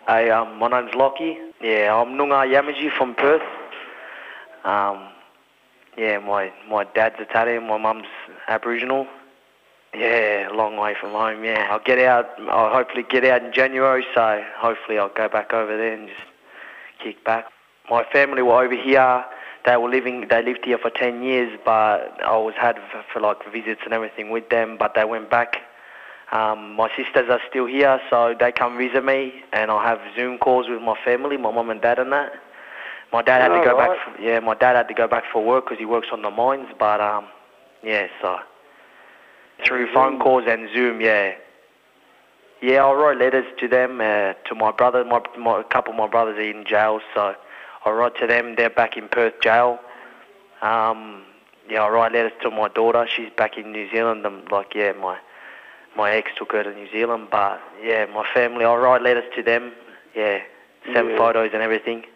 Hey, my name's Lockie. Yeah, I'm Nunga Yamaji from Perth. Yeah, my dad's Italian, my mum's Aboriginal. Yeah, a long way from home. Yeah, I'll hopefully get out in January, so hopefully I'll go back over there and just kick back. My family were over here. They lived here for 10 years, but I was had for like visits and everything with them, but they went back. My sisters are still here, so they come visit me, and I have Zoom calls with my family, my mum and dad and that. My dad had to go back. My dad had to go back for work because he works on the mines. But yeah, so through phone calls and Zoom, yeah. Yeah, I write letters to them, to my brother. A couple of my brothers are in jail, so I write to them. They're back in Perth jail. Yeah, I write letters to my daughter. She's back in New Zealand. My ex took her to New Zealand, but yeah, my family. I write letters to them. Yeah, send photos and everything.